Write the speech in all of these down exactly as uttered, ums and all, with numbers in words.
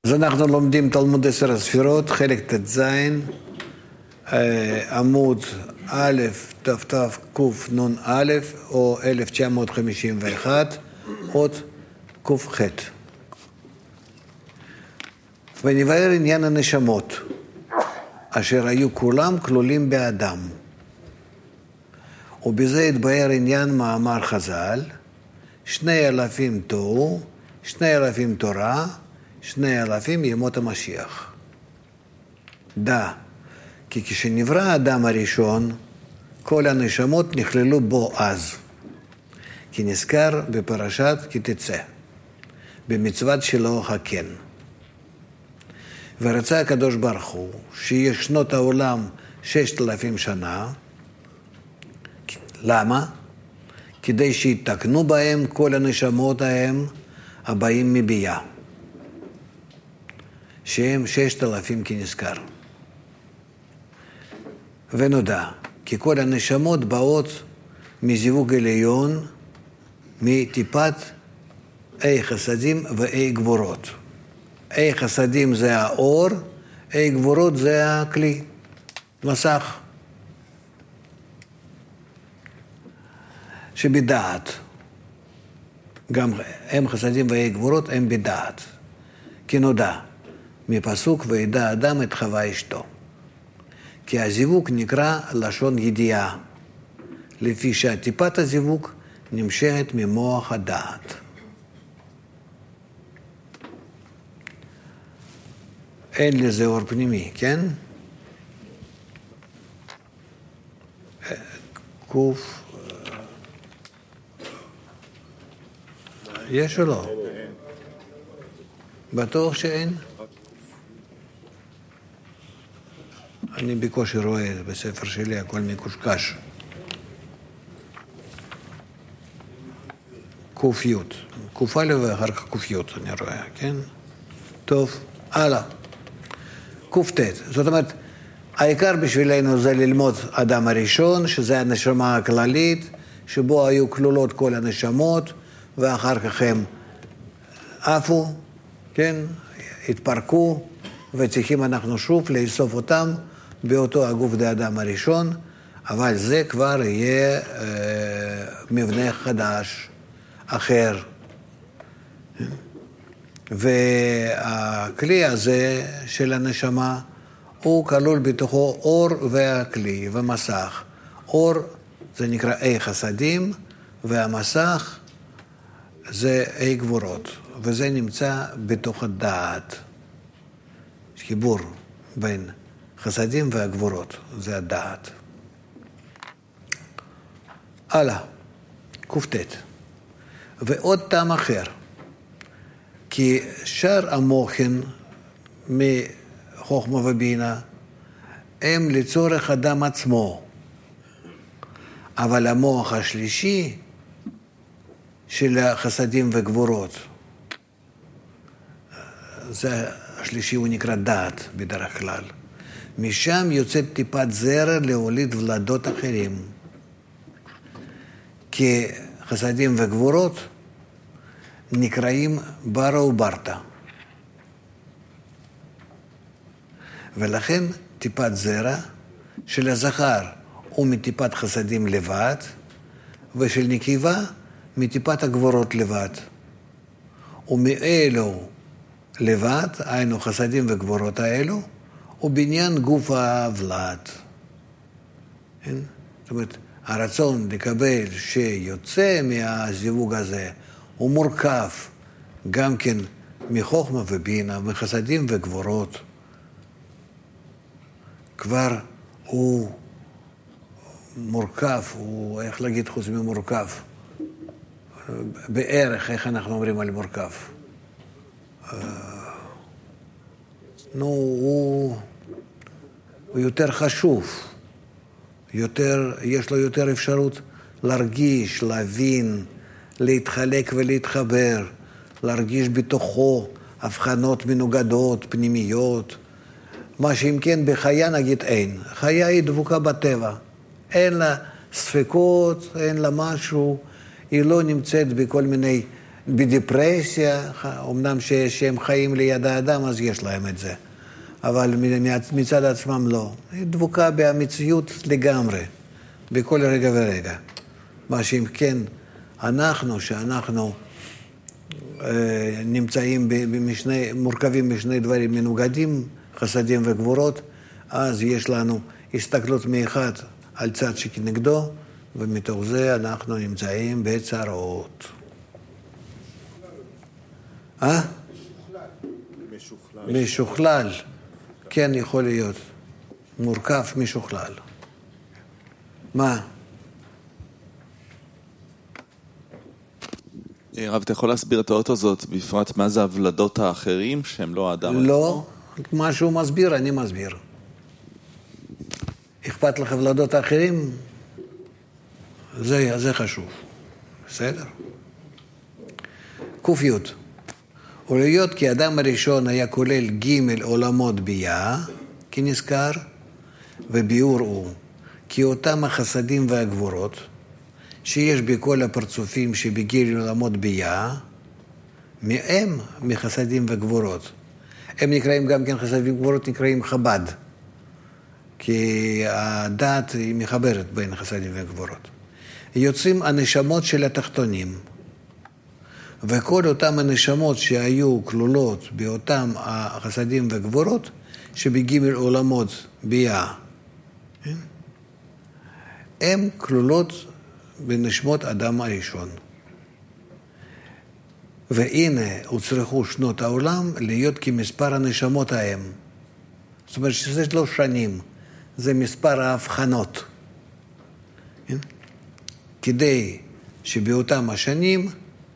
אז אנחנו לומדים תלמוד עשר הספירות, חלק ט"ז, עמוד א', ת' ק' נ' א', או אלף תשע מאות חמישים ואחת, עוד ק"ח. ונבהר עניין הנשמות, אשר היו כולם כלולים באדם. ובזה התבהר עניין מאמר חז"ל, שני אלפים תוהו, שני אלפים תורה, שני אלפים ימות המשיח. דע, כי כשנברא האדם הראשון, כל הנשמות נכללו בו אז. כי נזכר בפרשת כי תצא, במצוות שלא הכן. ורצה הקדוש ברוך הוא, שיש שנות העולם ששת אלפים שנה. למה? כדי שיתקנו בהם כל הנשמות ההם הבאים מביאה. שהם ששת אלפים כנזכר. ונודע, כי כל הנשמות באות מזיווג עליון, מטיפת אי חסדים ואי גבורות. אי חסדים זה האור, אי גבורות זה הכלי, מסך. שבדעת, גם הם חסדים ואי גבורות הם בדעת. כי נודע, מפסוק וידע אדם את חווה אשתו. כי הזיווג נקרא לשון ידיעה, לפי שהטיפת הזיווג נמשכת ממוח הדעת. אין לזה אור פנימי, כן? קוף... יש או לא? בטוח שאין? אני בקושי רואה בספר שלי, הכל מקושקש. קוף י', קוף א' ואחר כך קוף י' אני רואה, כן? טוב, הלאה. קוף ט', זאת אומרת, העיקר בשבילנו זה ללמוד אדם הראשון, שזה הנשמה הכללית, שבו היו כלולות כל הנשמות, ואחר כך הם עפו, כן? התפרקו, וצריכים אנחנו שוב לאסוף אותם באותו הגוף האדם הראשון, אבל זה כבר יהיה אה, מבנה חדש, אחר. והכלי הזה של הנשמה, הוא כלול בתוכו אור והכלי ומסך. אור זה נקרא אי חסדים, והמסך זה אי גבורות, וזה נמצא בתוך הדעת. חיבור בין חסדים והגבורות, זה הדעת. הלאה, קוף ט'. ועוד טעם אחר, כי שאר המוחן מחוכמה ובינה הם לצורך אדם עצמו, אבל המוח השלישי של החסדים וגבורות, זה השלישי הוא נקרא דעת בדרך כלל. משם יוצאת טיפת זרע להוליד ולדות אחרים. כי חסדים וגבורות נקראים ברה וברתה. ולכן טיפת זרע של הזכר הוא מטיפת חסדים לבד, ושל נקבה מטיפת הגבורות לבד. ומאלו לבד, היינו חסדים וגבורות האלו, ובניין גוף הוולד. זאת אומרת, הרצון לקבל שיוצא מהזיווג הזה, הוא מורכב גם כן מחוכמה ובינה, מחסדים וגבורות. כבר הוא מורכב, הוא, איך להגיד חוץ ממורכב? בערך, איך אנחנו אומרים על מורכב? נו, הוא, הוא יותר חשוב, יותר, יש לו יותר אפשרות להרגיש, להבין, להתחלק ולהתחבר, להרגיש בתוכו הבחנות מנוגדות, פנימיות, מה שאם כן בחיה נגיד אין. חיה היא דבוקה בטבע, אין לה ספקות, אין לה משהו, היא לא נמצאת בכל מיני בדיפרסיה, אמנם שהם חיים ליד האדם, אז יש להם את זה. אבל מצד עצמם לא. היא דבוקה במציאות לגמרי, בכל רגע ורגע. מה שאם כן, אנחנו, שאנחנו אה, נמצאים במשני, מורכבים משני דברים מנוגדים, חסדים וגבורות, אז יש לנו הסתכלות מאחד על צד שכנגדו, ומתוך זה אנחנו נמצאים בצרות. אה? משוכלל. משוכלל. כן, יכול להיות. מורכב משוכלל. מה? רב, אתה יכול להסביר את האות הזאת, בפרט מה זה הוולדות האחרים, שהם לא האדם? לא, מה שהוא מסביר, אני מסביר. אכפת לך הוולדות האחרים? זה, זה חשוב. בסדר? קופיות. ולהיות כי האדם הראשון היה כולל ג' עולמות ביאה, כי נזכר, וביאור הוא, כי אותם החסדים והגבורות, שיש בכל הפרצופים שבגיל עולמות ביאה, מהם מחסדים וגבורות. הם נקראים גם כן חסדים וגבורות, נקראים חב"ד, כי הדת היא מחברת בין חסדים וגבורות. יוצאים הנשמות של התחתונים, וכל אותם הנשמות שהיו כלולות באותם החסדים וגבורות, שבגימל עולמות ביאה, הם כלולות בנשמות אדם הראשון. והנה הוצרכו שנות העולם להיות כמספר הנשמות ההם. זאת אומרת שזה לא שנים, זה מספר ההבחנות. כדי שבאותם השנים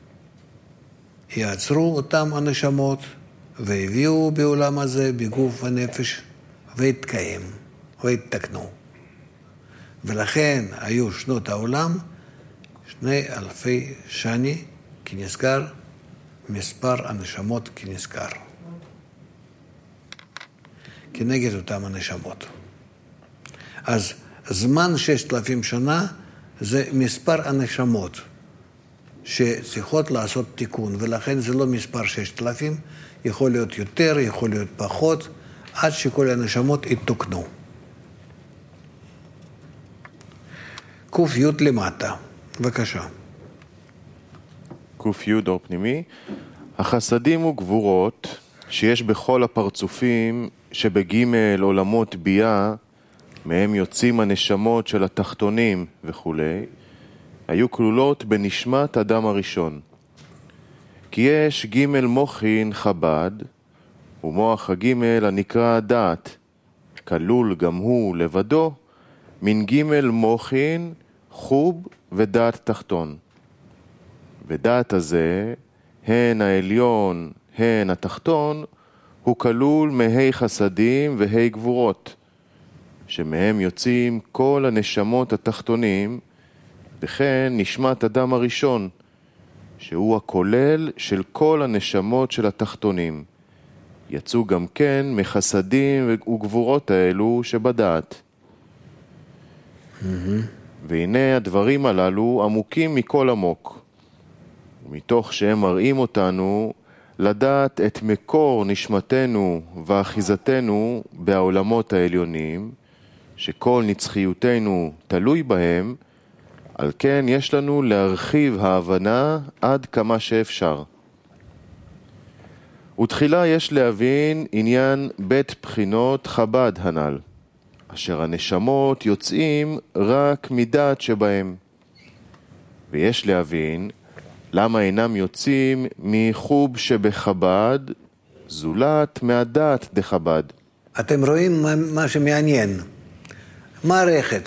יעצרו אותם הנשמות והביאו בעולם הזה בגוף הנפש והתקיים והתתקנו. ולכן היו שנות העולם שני אלפי שני כנזכר, מספר הנשמות כנזכר. כנגד אותם הנשמות. אז זמן ששת אלפים שנה זה מספר הנשמות שצריכות לעשות תיקון, ולכן זה לא מספר ששת אלפים, יכול להיות יותר, יכול להיות פחות, עד שכל הנשמות יתוקנו. קוף י' למטה, בבקשה. קוף י' אור פנימי. החסדים וגבורות שיש בכל הפרצופים שבגימל עולמות ביאה, מהם יוצאים הנשמות של התחתונים וכו', היו כלולות בנשמת אדם הראשון. כי יש גימל מוחין חב"ד, ומוח הגימל הנקרא דעת, כלול גם הוא לבדו, מן גימל מוחין חוב ודעת תחתון. ודעת הזה, הן העליון, הן התחתון, הוא כלול מהי חסדים והי גבורות, שמהם יוצאים כל הנשמות התחתונים, וכן נשמת אדם הראשון, שהוא הכולל של כל הנשמות של התחתונים. יצאו גם כן מחסדים וגבורות האלו שבדעת. Mm-hmm. והנה הדברים הללו עמוקים מכל עמוק. ומתוך שהם מראים אותנו לדעת את מקור נשמתנו ואחיזתנו בעולמות העליונים, שכל נצחיותנו תלוי בהם, על כן יש לנו להרחיב ההבנה עד כמה שאפשר. ותחילה יש להבין עניין בית בחינות חב"ד הנ"ל, אשר הנשמות יוצאים רק מדעת שבהם. ויש להבין למה אינם יוצאים מחוב שבחב"ד, זולת מהדעת דחב"ד. אתם רואים מה, מה שמעניין. מערכת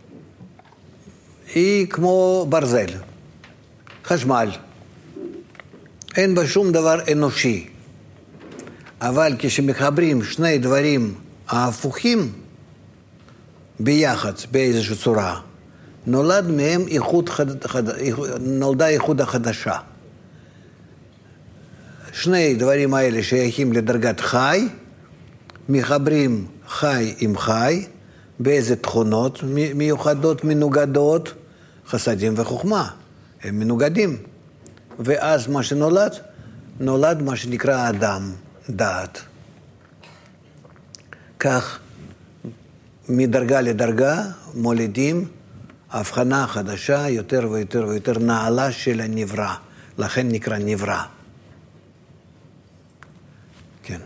היא כמו ברזל, חשמל. אין בה שום דבר אנושי. אבל כשמחברים שני דברים ההפוכים ביחד באיזושהי צורה, נולד מהם איחוד חד... חד... נולדה איחוד החדשה. שני דברים האלה שייכים לדרגת חי, מחברים חי עם חי, באיזה תכונות מיוחדות, מנוגדות, חסדים וחוכמה. הם מנוגדים. ואז מה שנולד, נולד מה שנקרא אדם, דעת. כך, מדרגה לדרגה מולידים הבחנה חדשה יותר ויותר ויותר נעלה של הנברא, לכן נקרא נברא. כן.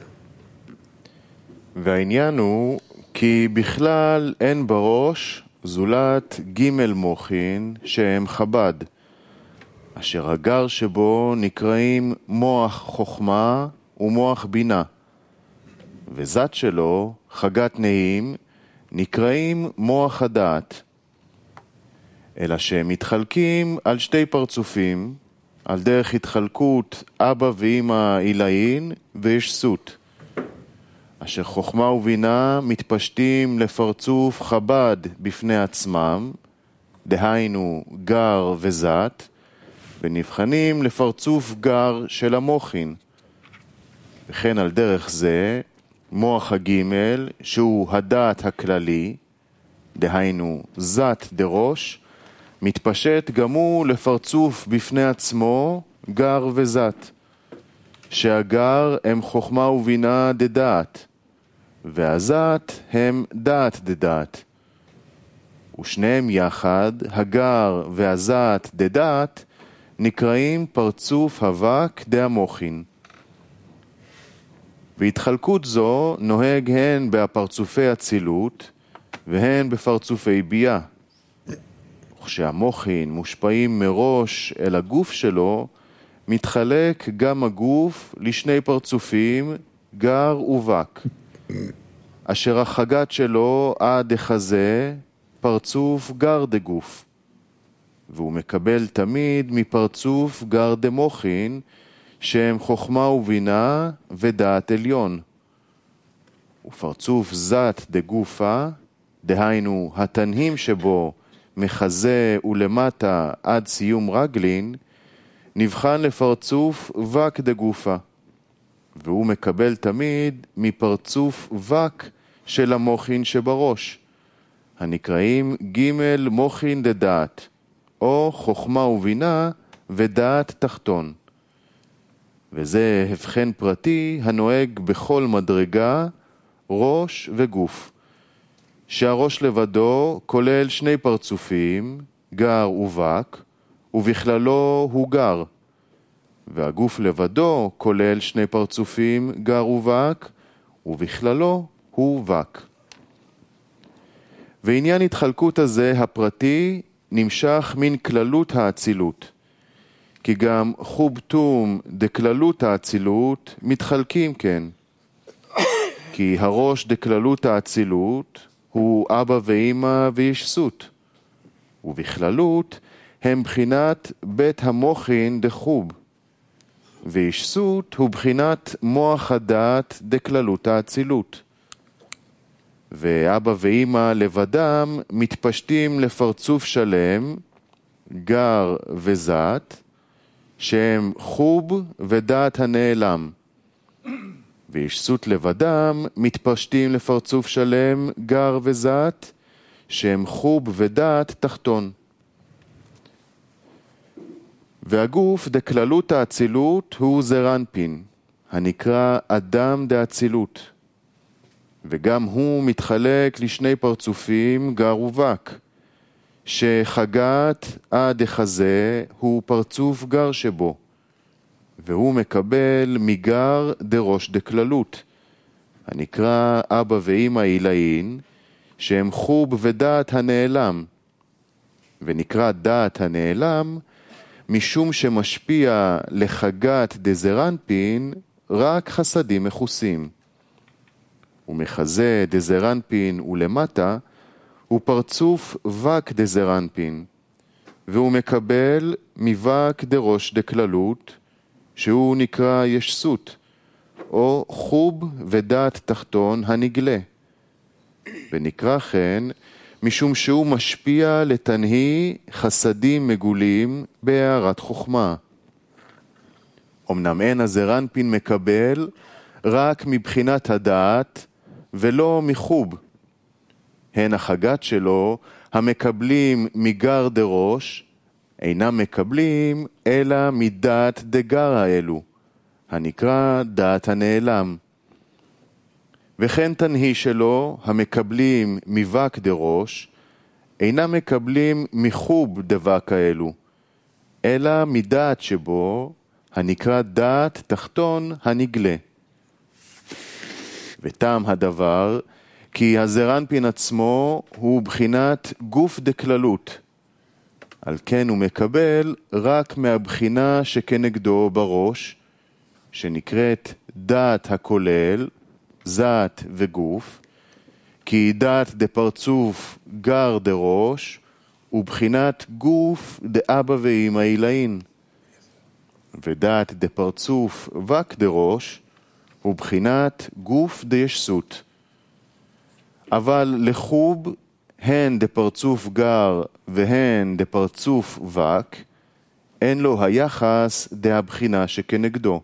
והעניין הוא כי בכלל אין בראש זולת ג' מוחין שהם חב"ד, אשר הגר שבו נקראים מוח חוכמה ומוח בינה, וזת שלו, חגת נעים, נקראים מוח הדעת, אלא שהם מתחלקים על שתי פרצופים, על דרך התחלקות אבא ואמא עילאין וישסות, אשר חוכמה ובינה מתפשטים לפרצוף חב"ד בפני עצמם, דהיינו גר וזת, ונבחנים לפרצוף גר של המוחין. וכן על דרך זה, מוח הגימל, שהוא הדעת הכללי, דהיינו זת דראש, מתפשט גם הוא לפרצוף בפני עצמו גר וזת, שהגר הם חוכמה ובינה דדעת, והזת הם דעת דדעת. ושניהם יחד, הגר והזת דדעת, נקראים פרצוף אבק דהמוחין. והתחלקות זו נוהג הן בפרצופי אצילות והן בפרצופי בייה. וכשהמוחין מושפעים מראש אל הגוף שלו, מתחלק גם הגוף לשני פרצופים, גר ובק, אשר החגת שלו עד החזה פרצוף גר דגוף, והוא מקבל תמיד מפרצוף גר דמוחין, שהם חוכמה ובינה ודעת עליון. ופרצוף זת דגופה, דהיינו התנהים שבו מחזה ולמטה עד סיום רגלין, נבחן לפרצוף וק דגופה, והוא מקבל תמיד מפרצוף וק של המוחין שבראש, הנקראים ג' מוחין דדעת, או חוכמה ובינה ודעת תחתון. וזה הבחן פרטי הנוהג בכל מדרגה, ראש וגוף, שהראש לבדו כולל שני פרצופים, גר ובק, ובכללו הוא גר, והגוף לבדו כולל שני פרצופים, גר ובק, ובכללו הוא בק. ועניין התחלקות הזה הפרטי נמשך מן כללות האצילות, כי גם חובטום דכללות האצילות מתחלקים כן, כי הראש דכללות האצילות הוא אבא ואמא וישסות, ובכללות הם בחינת בית המוחין דחוב, וישסות הוא בחינת מוח הדעת דכללות האצילות. ואבא ואמא לבדם מתפשטים לפרצוף שלם, גר וזת, שהם חוב ודעת הנעלם. וישסות לבדם מתפשטים לפרצוף שלם, גר וזת, שהם חוב ודעת תחתון. והגוף דכללות האצילות הוא זרנפין, הנקרא אדם דאצילות, וגם הוא מתחלק לשני פרצופים, גר ובק, שחגת עד החזה הוא פרצוף גר שבו, והוא מקבל מגר דראש דכללות, הנקרא אבא ואמא עילאין, שהם חוב ודעת הנעלם, ונקרא דעת הנעלם משום שמשפיע לחגת דזרנפין רק חסדים מחוסים. ומחזה דזרנפין ולמטה הוא פרצוף וק דזרנפין, והוא מקבל מבק דראש דכללות, שהוא נקרא ישסות, או חוב ודעת תחתון הנגלה. ונקרא כן משום שהוא משפיע לתנהי חסדים מגולים בהערת חוכמה. אמנם אין הזרנפין מקבל רק מבחינת הדעת ולא מחוב. הן החגת שלו המקבלים מגר דראש אינם מקבלים אלא מדעת דגרא אלו, הנקרא דעת הנעלם. וכן תנהי שלו, המקבלים מבק דראש, אינם מקבלים מחוב דבק האלו, אלא מדעת שבו, הנקרא דעת תחתון הנגלה. וטעם הדבר, כי הזרנפין עצמו הוא בחינת גוף דקללות, על כן הוא מקבל רק מהבחינה שכנגדו בראש, שנקראת דעת הכולל, זעת וגוף, כי דעת דפרצוף גר דראש, ובחינת גוף דאבא ואמא אילאין. ודעת דפרצוף וק דראש, ובחינת גוף דישסות. אבל לחוב, הן דפרצוף גר והן דפרצוף וק, אין לו היחס דהבחינה שכנגדו.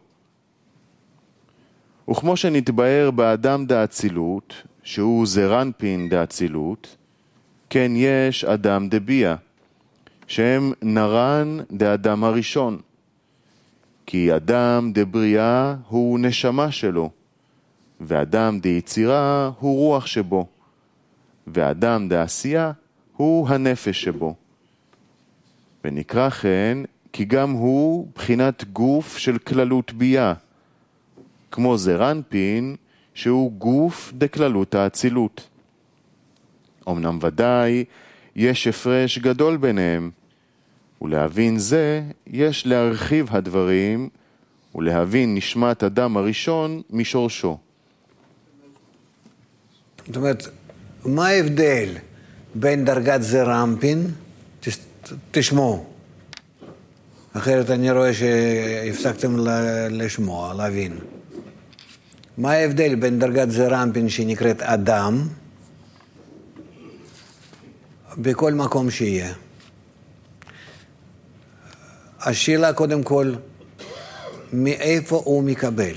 וכמו שנתבהר באדם דאצילות, שהוא זרנפין דאצילות, כן יש אדם דביה, שהם נרן דאדם הראשון. כי אדם דבריאה הוא נשמה שלו, ואדם דיצירה הוא רוח שבו, ואדם דעשייה הוא הנפש שבו. ונקרא כן, כי גם הוא בחינת גוף של כללות ביה, כמו זרנפין, שהוא גוף דקללות האצילות. אמנם ודאי יש הפרש גדול ביניהם, ולהבין זה יש להרחיב הדברים, ולהבין נשמת אדם הראשון משורשו. זאת אומרת, מה ההבדל בין דרגת זרנפין, תשמעו, אחרת אני רואה שהפסקתם לשמוע, להבין. מה ההבדל בין דרגת זרנפין שנקראת אדם, בכל מקום שיהיה? השאלה קודם כל, מאיפה הוא מקבל?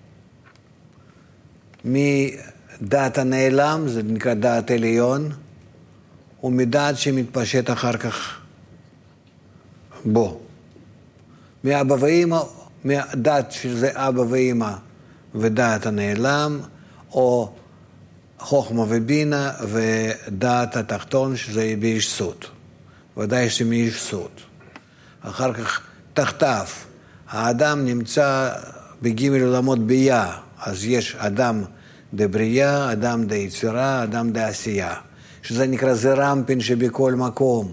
מדעת הנעלם, זה נקרא דעת עליון, ומדעת שמתפשט אחר כך בו. מאבא ואמא, מהדעת שזה אבא ואמא ודעת הנעלם, או חוכמה ובינה ודעת התחתון שזה בישסות. ודאי שזה מישסות. אחר כך תחתיו, האדם נמצא בגימל עולמות ביה, אז יש אדם דברייה, אדם דיצירה, אדם דעשייה, שזה נקרא זרנפין שבכל מקום.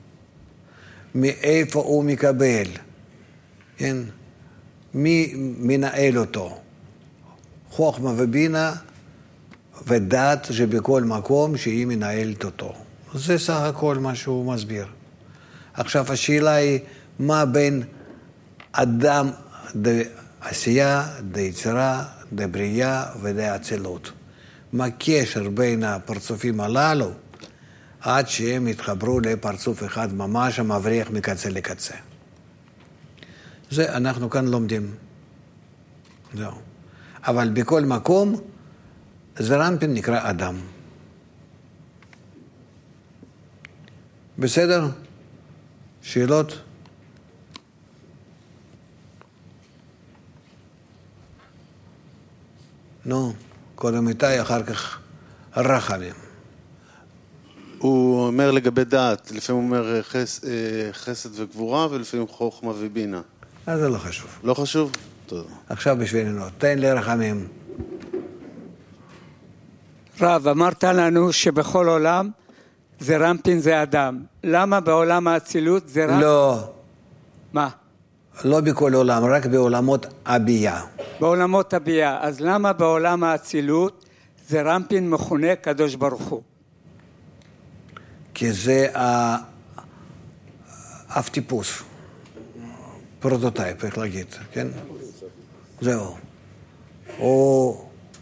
מאיפה הוא מקבל? כן? מי מנהל אותו? חוכמה ובינה ודעת שבכל מקום שהיא מנהלת אותו. זה סך הכל מה שהוא מסביר. עכשיו השאלה היא, מה בין אדם דעשייה, דיצירה, דברייה ודאצילות? מה הקשר בין הפרצופים הללו עד שהם יתחברו לפרצוף אחד ממש המבריח מקצה לקצה? זה אנחנו כאן לומדים. זהו. אבל בכל מקום זרנפין נקרא אדם. בסדר? שאלות? נו, קודם איתי, אחר כך רחמים. הוא אומר לגבי דעת, לפעמים הוא אומר חס, חסד וגבורה, ולפעמים חוכמה ובינה. אז זה לא חשוב. לא חשוב? תודה. עכשיו בשבילנו, תן לי רחמים. רב, אמרת לנו שבכל עולם זרנפין זה אדם. למה בעולם האצילות זרנפין? לא. מה? לא בכל עולם, רק בעולמות הבייה. בעולמות הבייה. אז למה בעולם האצילות זרנפין מכונה קדוש ברוך הוא? כי זה אף טיפוס. פרוטוטייפ, איך להגיד, כן? זהו. הוא,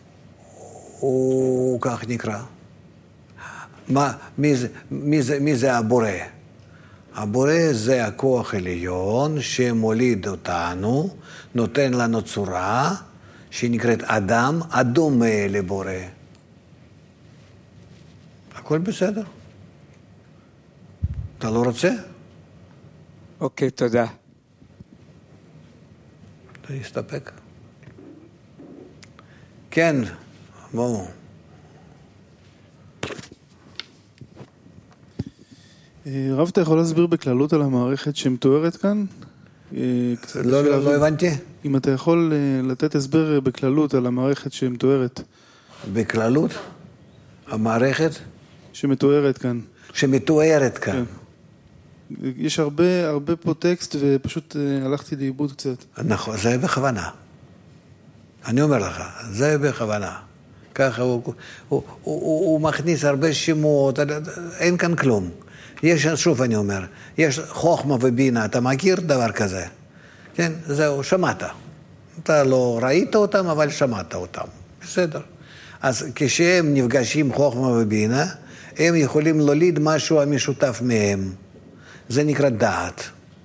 הוא כך נקרא. מה, מי זה, מי זה, מי זה הבורא? הבורא זה הכוח עליון שמוליד אותנו, נותן לנו צורה שנקראת אדם, הדומה לבורא. הכל בסדר. אתה לא רוצה? אוקיי, תודה. להסתפק. כן, בואו. רב, אתה יכול להסביר בכללות על המערכת שמתוארת כאן? לא, לא, לא הבנתי. אם אתה יכול לתת הסבר בכללות על המערכת שמתוארת. בכללות? המערכת? שמתוארת כאן. שמתוארת כאן. כן. יש הרבה, הרבה פה טקסט ופשוט הלכתי לאיבוד קצת. נכון, זה בכוונה. אני אומר לך, זה בכוונה. ככה הוא, הוא, הוא, הוא, הוא מכניס הרבה שמות, אין כאן כלום. יש, שוב אני אומר, יש חוכמה ובינה, אתה מכיר דבר כזה? כן, זהו, שמעת. אתה לא ראית אותם, אבל שמעת אותם. בסדר. אז כשהם נפגשים חוכמה ובינה, הם יכולים להוליד משהו המשותף מהם. זה נקרא דעת.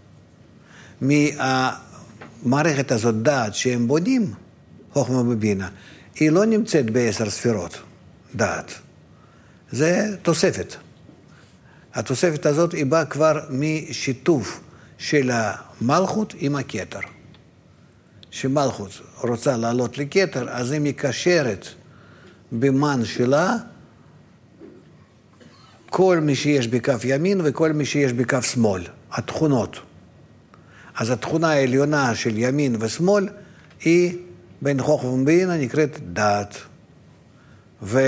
מהמערכת הזאת דעת שהם בונים, חוכמה ובינה, היא לא נמצאת בעשר ספירות, דעת. זה תוספת. התוספת הזאת היא באה כבר משיתוף של המלכות עם הכתר. שמלכות רוצה לעלות לכתר, אז היא מקשרת במן שלה כל מי שיש בכף ימין וכל מי שיש בכף שמאל, התכונות. אז התכונה העליונה של ימין ושמאל היא בין חוכמה ובינה נקראת דעת. ו...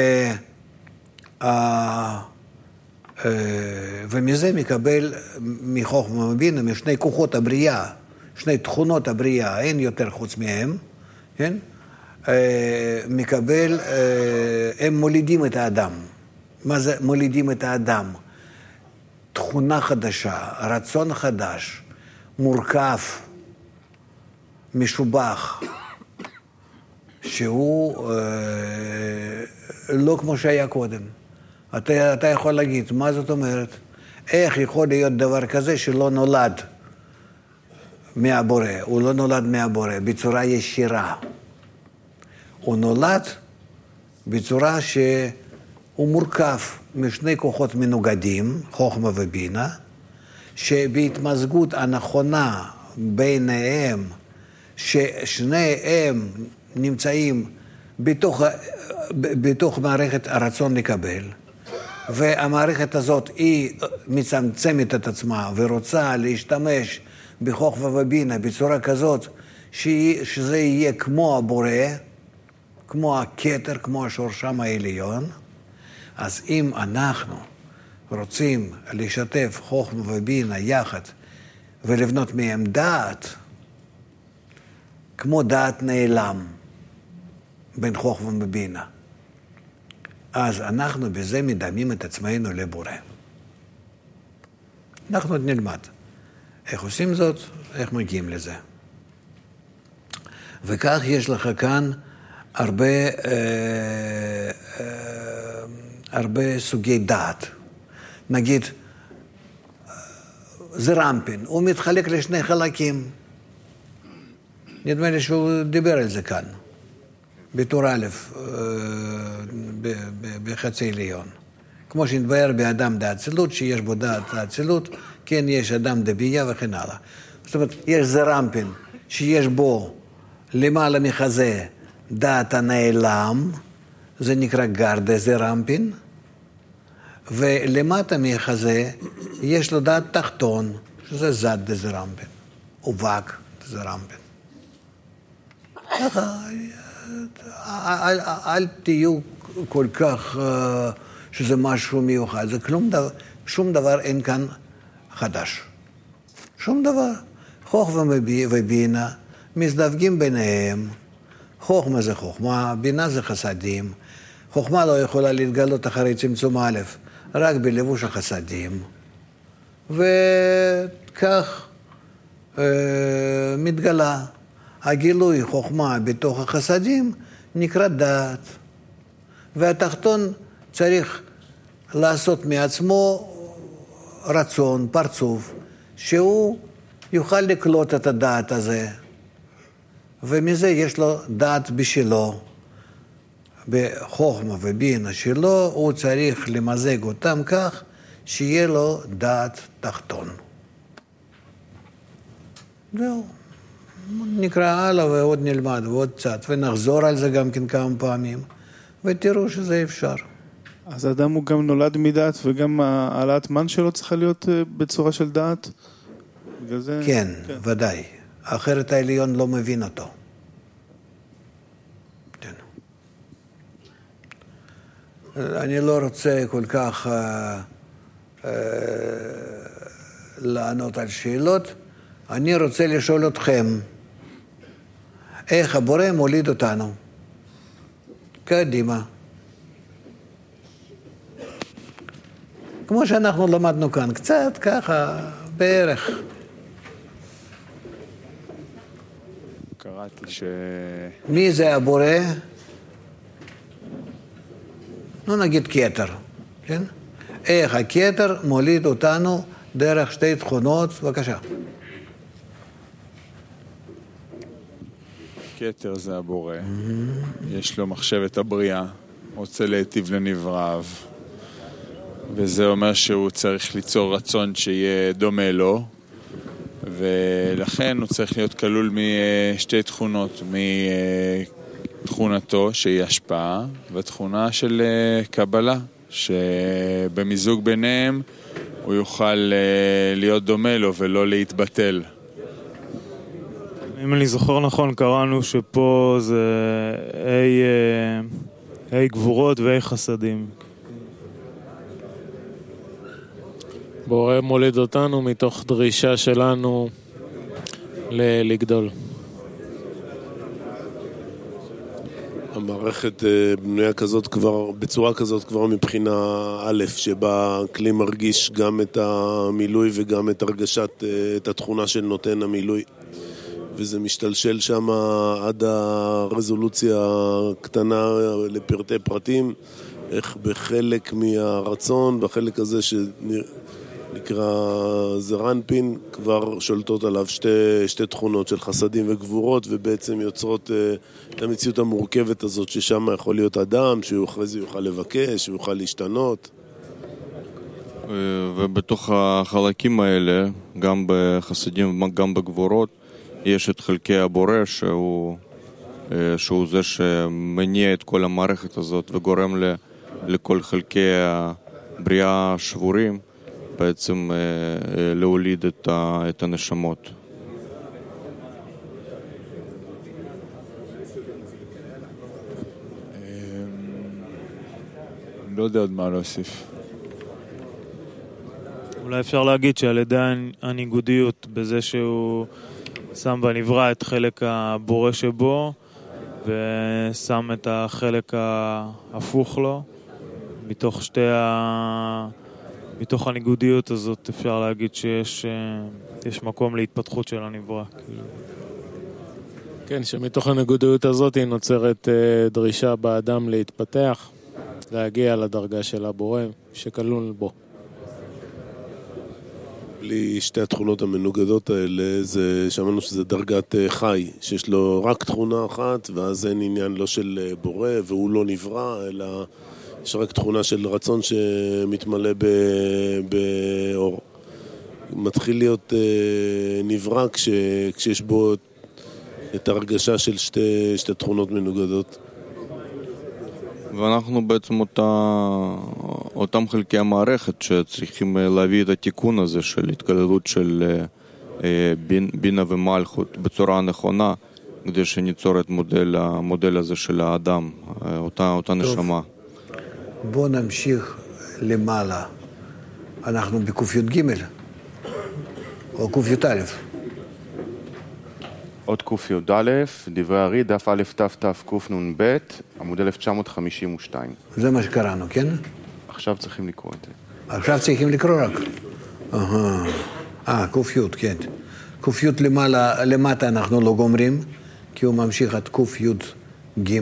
ומזה מקבל מחוכמה ובינה, משני כוחות הבריאה, שני תכונות הבריאה, אין יותר חוץ מהם, כן? מקבל, הם מולידים את האדם. מה זה מולידים את האדם? תכונה חדשה, רצון חדש, מורכב, משובח, שהוא לא כמו שהיה קודם. אתה, אתה יכול להגיד, מה זאת אומרת? איך יכול להיות דבר כזה שלא נולד מהבורא? הוא לא נולד מהבורא, בצורה ישירה. הוא נולד בצורה שהוא מורכב משני כוחות מנוגדים, חוכמה ובינה, שבהתמזגות הנכונה ביניהם, ששניהם נמצאים בתוך, בתוך מערכת הרצון לקבל, והמערכת הזאת היא מצמצמת את עצמה ורוצה להשתמש בחוכמה ובינה בצורה כזאת שהיא, שזה יהיה כמו הבורא, כמו הכתר, כמו השורשם העליון. אז אם אנחנו רוצים לשתף חוכמה ובינה יחד ולבנות מהם דעת, כמו דעת נעלם בין חוכמה ובינה, אז אנחנו בזה מדמים את עצמנו לבורא. אנחנו עוד נלמד איך עושים זאת, איך מגיעים לזה. וכך יש לך כאן הרבה, אה, אה, הרבה סוגי דעת. נגיד, זה רמפין, הוא מתחלק לשני חלקים. נדמה לי שהוא דיבר על זה כאן. בתור א', בחצי עליון. כמו שנתבהר באדם דאצילות, שיש בו דעת האצילות, כן יש אדם דבייה וכן הלאה. זאת אומרת, יש זרמפין שיש בו למעלה מחזה דעת הנעלם, זה נקרא גרדה זרמפין, ולמטה מחזה יש לו דעת תחתון, שזה זד דזרמפין, ובק דזרמפין. ככה, אל, אל תהיו כל כך שזה משהו מיוחד, זה כלום דבר, שום דבר אין כאן חדש. שום דבר. חוכמה ובינה מזדווגים ביניהם. חוכמה זה חוכמה, בינה זה חסדים. חוכמה לא יכולה להתגלות אחרי צמצום א', רק בלבוש החסדים. וכך אה, מתגלה. הגילוי חוכמה בתוך החסדים נקרא דעת. והתחתון צריך לעשות מעצמו רצון, פרצוף, שהוא יוכל לקלוט את הדעת הזה. ומזה יש לו דעת בשלו. בחוכמה ובינה שלו הוא צריך למזג אותם כך שיהיה לו דעת תחתון. זהו. נקרא הלאה ועוד נלמד ועוד קצת, ונחזור על זה גם כן כמה פעמים, ותראו שזה אפשר. אז האדם הוא גם נולד מדעת, וגם העלאת מן שלו צריכה להיות בצורה של דעת? בגלל זה... כן, כן, ודאי. אחרת העליון לא מבין אותו. כן. אני לא רוצה כל כך אה, אה, לענות על שאלות. אני רוצה לשאול אתכם, איך הבורא מוליד אותנו? קדימה. כמו שאנחנו למדנו כאן, קצת ככה, בערך. קראתי ש... מי זה הבורא? נו נגיד כתר, כן? איך הכתר מוליד אותנו דרך שתי תכונות, בבקשה. כתר זה הבורא, יש לו מחשבת הבריאה, רוצה להיטיב לנבראיו, וזה אומר שהוא צריך ליצור רצון שיהיה דומה לו, ולכן הוא צריך להיות כלול משתי תכונות, מתכונתו שהיא השפעה, ותכונה של קבלה, שבמיזוג ביניהם הוא יוכל להיות דומה לו ולא להתבטל. אם אני זוכר נכון, קראנו שפה זה אי, אי גבורות ואי חסדים. בורא מוליד אותנו מתוך דרישה שלנו ל- לגדול. המערכת בנויה כזאת כבר, בצורה כזאת כבר מבחינה א', שבה כלי מרגיש גם את המילוי וגם את הרגשת, את התכונה של נותן המילוי. וזה משתלשל שם עד הרזולוציה הקטנה לפרטי פרטים, איך בחלק מהרצון, בחלק הזה שנקרא זרנפין, כבר שולטות עליו שתי, שתי תכונות של חסדים וגבורות, ובעצם יוצרות את המציאות המורכבת הזאת, ששם יכול להיות אדם, שהוא אחרי זה יוכל לבקש, שהוא יוכל להשתנות. ובתוך החלקים האלה, גם בחסדים וגם בגבורות, יש את חלקי הבורא שהוא, שהוא זה שמניע את כל המערכת הזאת וגורם לכל חלקי הבריאה השבורים בעצם להוליד את, את הנשמות. לא יודע עוד מה להוסיף. אולי אפשר להגיד שעל ידי הניגודיות בזה שהוא שם בנברא את חלק הבורא שבו ושם את החלק ההפוך לו, מתוך שתי ה... מתוך הניגודיות הזאת אפשר להגיד שיש יש מקום להתפתחות של הנברא. כן, שמתוך הניגודיות הזאת היא נוצרת דרישה באדם להתפתח, להגיע לדרגה של הבורא שכלול בו. בלי שתי התכונות המנוגדות האלה, זה, שמענו שזה דרגת חי, שיש לו רק תכונה אחת, ואז אין עניין לא של בורא, והוא לא נברא, אלא יש רק תכונה של רצון שמתמלא באור. מתחיל להיות נברא כש, כשיש בו את הרגשה של שתי, שתי תכונות מנוגדות. ואנחנו בעצם אותה, אותם חלקי המערכת שצריכים להביא את התיקון הזה של התגללות של בינה ומלכות בצורה נכונה, כדי שניצור את מודל, המודל הזה של האדם, אותה, אותה נשמה. בואו נמשיך למעלה. אנחנו בקופיות ג' או קופיות א'. עוד קופיות א', דברי הרי, דף א' ת' ת' קנ"ב, עמוד אלף תשע מאות חמישים ושתיים. זה מה שקראנו, כן? עכשיו צריכים לקרוא את זה. עכשיו צריכים לקרוא רק. אהה. אה, קופיות, כן. קופיות למעלה, למטה אנחנו לא גומרים, כי הוא ממשיך עד קופיות ג'.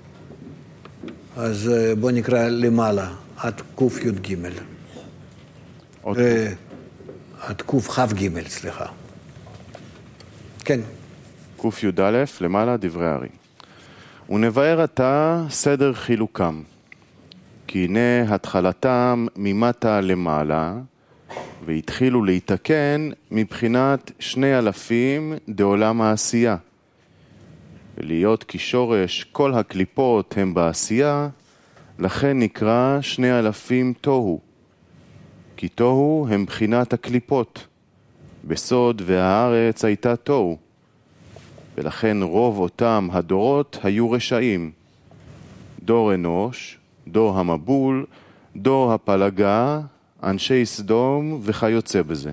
אז בוא נקרא למעלה, עד קופיות ג'. עוד אה, עד קוף כ' ג', סליחה. כן. ק"יא למעלה דברי הרי. ונבאר עתה סדר חילוקם, כי הנה התחלתם ממטה למעלה, והתחילו להתקן מבחינת שני אלפים דעולם העשייה. ולהיות כשורש כל הקליפות הם בעשייה, לכן נקרא שני אלפים תוהו. כי תוהו הם בחינת הקליפות. בסוד והארץ הייתה תוהו. ולכן רוב אותם הדורות היו רשעים. דור אנוש, דור המבול, דור הפלגה, אנשי סדום וכיוצא בזה.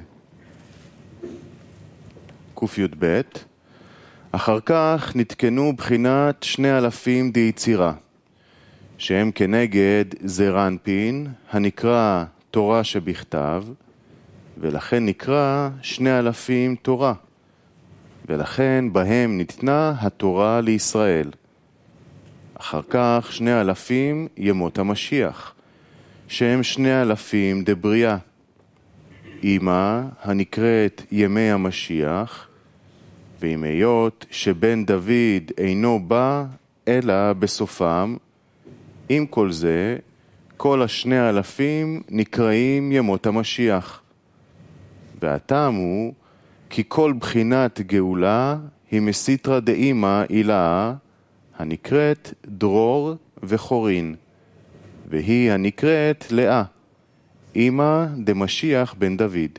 ק"ב אחר כך נתקנו בחינת שני אלפים דיצירה, שהם כנגד זרנפין, הנקרא תורה שבכתב, ולכן נקרא שני אלפים תורה, ולכן בהם ניתנה התורה לישראל. אחר כך שני אלפים ימות המשיח, שהם שני אלפים דבריאה. אמא הנקראת ימי המשיח, ועם היות שבן דוד אינו בא אלא בסופם, עם כל זה כל השני אלפים נקראים ימות המשיח. והטעם הוא כי כל בחינת גאולה היא מסיתרא דאמא אילאה, הנקראת דרור וחורין, והיא הנקראת לאה, אמא דמשיח בן דוד.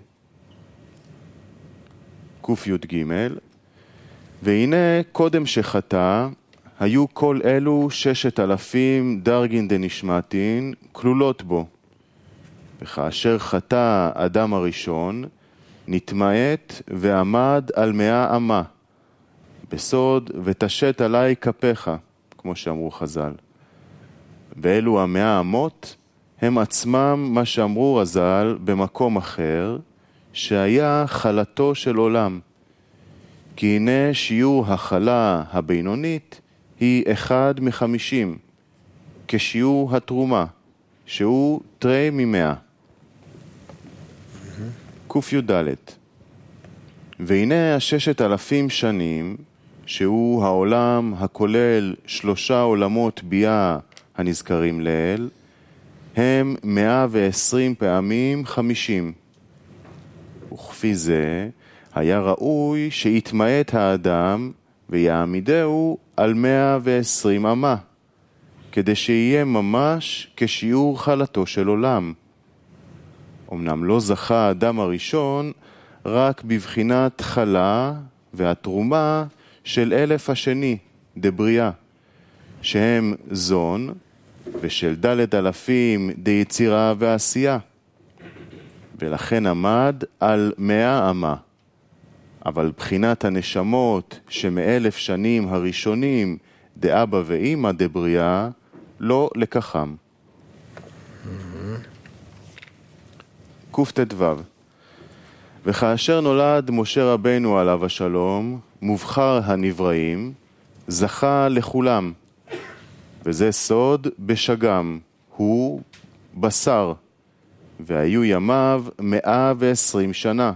ק"ג והנה קודם שחטא, היו כל אלו ששת אלפים דרגין דנשמתין כלולות בו. וכאשר חטא אדם הראשון, נתמעט ועמד על מאה אמה, בסוד ותשת עלי כפיך, כמו שאמרו חז"ל. ואלו המאה אמות הם עצמם מה שאמרו רז"ל במקום אחר, שהיה חלתו של עולם. כי הנה שיעור החלה הבינונית היא אחד מחמישים, כשיעור התרומה, שהוא תרי ממאה. ק"ד והנה הששת אלפים שנים, שהוא העולם הכולל שלושה עולמות ביאה הנזכרים לאל, הם מאה ועשרים פעמים חמישים. וכפי זה היה ראוי שיתמעט האדם ויעמידהו על מאה ועשרים אמה, כדי שיהיה ממש כשיעור חלתו של עולם. אמנם לא זכה האדם הראשון רק בבחינת חלה והתרומה של אלף השני דבריאה, שהם זון, ושל דלת אלפים דיצירה ועשייה, ולכן עמד על מאה אמה. אבל בחינת הנשמות שמאלף שנים הראשונים דאבא ואמא דבריאה לא לקחם. קט"ו וכאשר נולד משה רבנו עליו השלום, מובחר הנבראים, זכה לכולם, וזה סוד בשגם, הוא בשר, והיו ימיו מאה ועשרים שנה.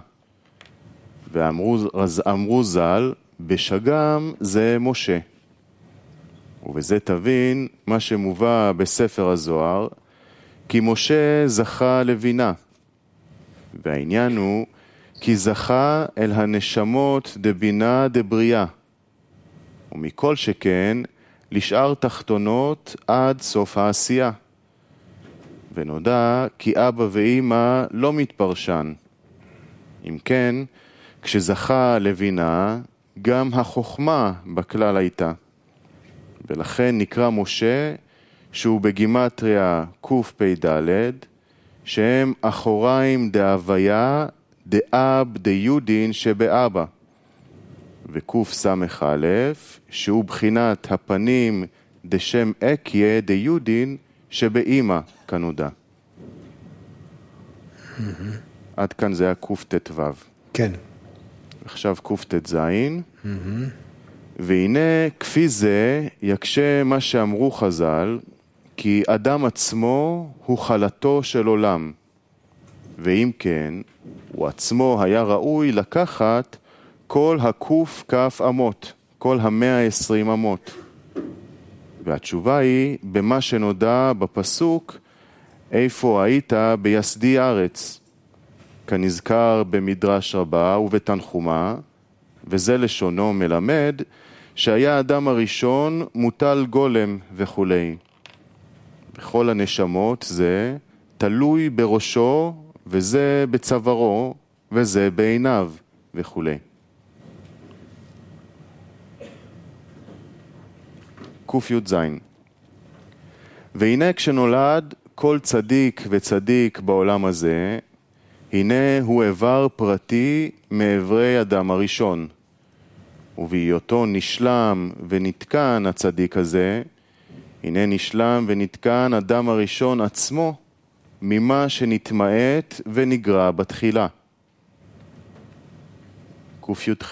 ואמרו ז"ל, בשגם זה משה. ובזה תבין מה שמובא בספר הזוהר, כי משה זכה לבינה. והעניין הוא, כי זכה אל הנשמות דבינה דבריאה. ומכל שכן, לשאר תחתונות עד סוף העשייה. ונודע כי אבא ואמא לא מתפרשן. אם כן, כשזכה לבינה, גם החוכמה בכלל הייתה. ולכן נקרא משה, שהוא בגימטריה קפ"ד, שהם אחוריים דהוויה דאב דיודין שבאבא. וקס"א, שהוא בחינת הפנים דשם אקיה דיודין שבאמא כנודע. עד כאן זה היה קט"ו. כן. עכשיו קט"ז. והנה כפי זה יקשה מה שאמרו חז"ל, כי אדם עצמו הוא חלתו של עולם. ואם כן, הוא עצמו היה ראוי לקחת כל הקוף כף אמות, כל המאה עשרים אמות. והתשובה היא במה שנודע בפסוק, איפה היית ביסדי ארץ. כנזכר במדרש רבה ובתנחומה, וזה לשונו מלמד שהיה האדם הראשון מוטל גולם וכו'. בכל הנשמות זה תלוי בראשו, וזה בצווארו, וזה בעיניו וכו'. ק"ז. והנה כשנולד כל צדיק וצדיק בעולם הזה, הנה הוא איבר פרטי מעברי אדם הראשון. ובהיותו נשלם ונתקן הצדיק הזה, הנה נשלם ונתקן אדם הראשון עצמו ממה שנתמעט ונגרע בתחילה. ק"ח.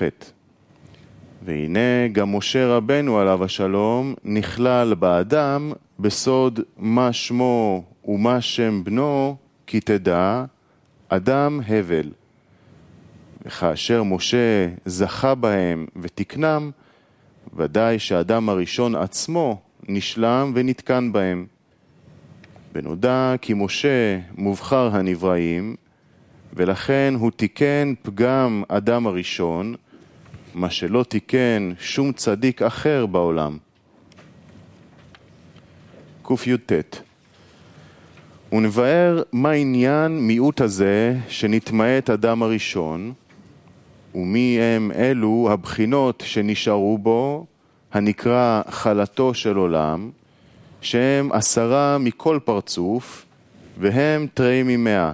והנה גם משה רבנו עליו השלום נכלל באדם בסוד מה שמו ומה שם בנו, כי תדע אדם הבל. וכאשר משה זכה בהם ותקנם, ודאי שהאדם הראשון עצמו נשלם ונתקן בהם. ונודע כי משה מובחר הנבראים, ולכן הוא תיקן פגם אדם הראשון, מה שלא תיקן שום צדיק אחר בעולם. ק"ט. ונבאר מה עניין מיעוט הזה שנתמעט אדם הראשון, ומי הם אלו הבחינות שנשארו בו, הנקרא חלתו של עולם, שהם עשרה מכל פרצוף, והם תרי ממאה.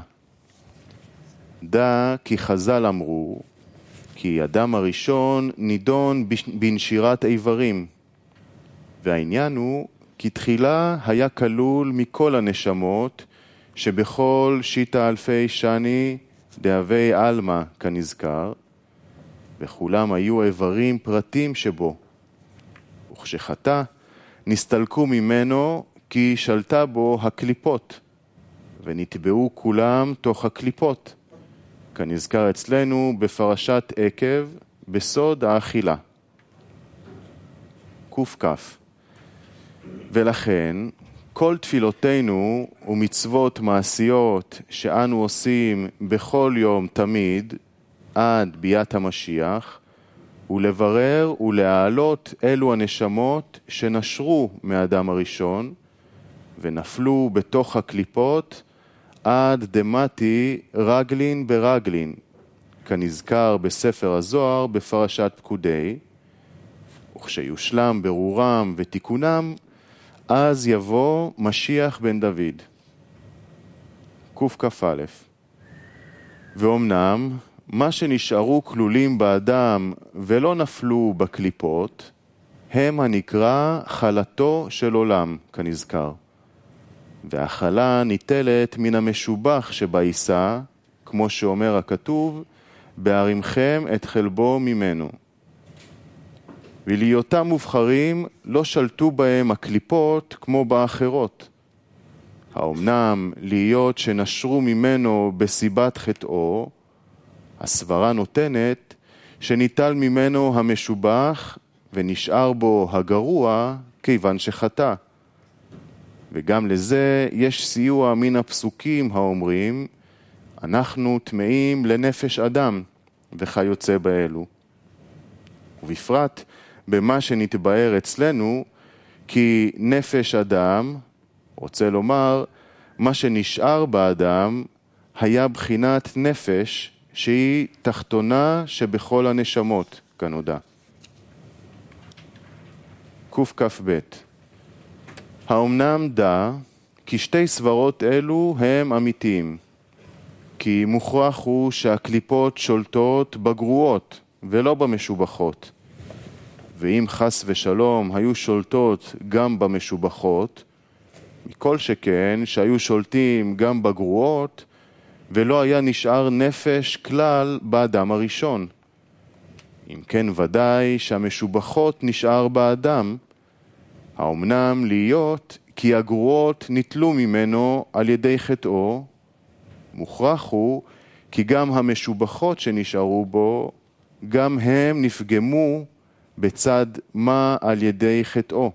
דע כי חז"ל אמרו, כי אדם הראשון נידון בנשירת איברים, והעניין הוא כי תחילה היה כלול מכל הנשמות, שבכל שיטה אלפי שני דהווי אלמה כנזכר, וכולם היו איברים פרטים שבו. וכשחטא נסתלקו ממנו כי שלטה בו הקליפות, ונטבעו כולם תוך הקליפות, כנזכר אצלנו בפרשת עקב בסוד האכילה. ק"כ. ולכן כל תפילותינו ומצוות מעשיות שאנו עושים בכל יום תמיד עד ביאת המשיח, ולברר ולהעלות אלו הנשמות שנשרו מהאדם הראשון ונפלו בתוך הקליפות עד דמתי רגלין ברגלין, כנזכר בספר הזוהר בפרשת פקודי, וכשיושלם ברורם ותיקונם, אז יבוא משיח בן דוד. קכ"א. ואומנם מה שנשארו כלולים באדם ולא נפלו בקליפות, הם הנקרא חלתו של עולם, כנזכר. והחלה ניטלת מן המשובח שבעיסה, כמו שאומר הכתוב, בהרימכם את חלבו ממנו. ולהיותם מובחרים לא שלטו בהם הקליפות כמו באחרות. האומנם להיות שנשרו ממנו בסיבת חטאו, הסברה נותנת שניטל ממנו המשובח ונשאר בו הגרוע כיוון שחטא. וגם לזה יש סיוע מן הפסוקים האומרים, אנחנו טמאים לנפש אדם וכיוצא באלו. ובפרט במה שנתבאר אצלנו, כי נפש אדם, רוצה לומר, מה שנשאר באדם היה בחינת נפש שהיא תחתונה שבכל הנשמות, כנודע. קכ"ב. האומנם דע כי שתי סברות אלו הם אמיתיים, כי מוכרח הוא שהקליפות שולטות בגרועות ולא במשובחות, ואם חס ושלום היו שולטות גם במשובחות, מכל שכן שהיו שולטים גם בגרועות, ולא היה נשאר נפש כלל באדם הראשון. אם כן ודאי שהמשובחות נשאר באדם, האומנם להיות כי הגרועות נטלו ממנו על ידי חטאו, מוכרח הוא כי גם המשובחות שנשארו בו, גם הם נפגמו בצד מה על ידי חטאו,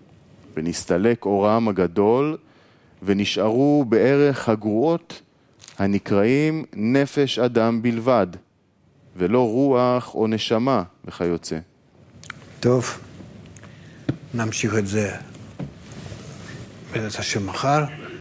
ונסתלק אורם הגדול, ונשארו בערך הגרועות הנקראים נפש אדם בלבד, ולא רוח או נשמה וכיוצא. טוב, נמשיך את זה בעזרת השם מחר.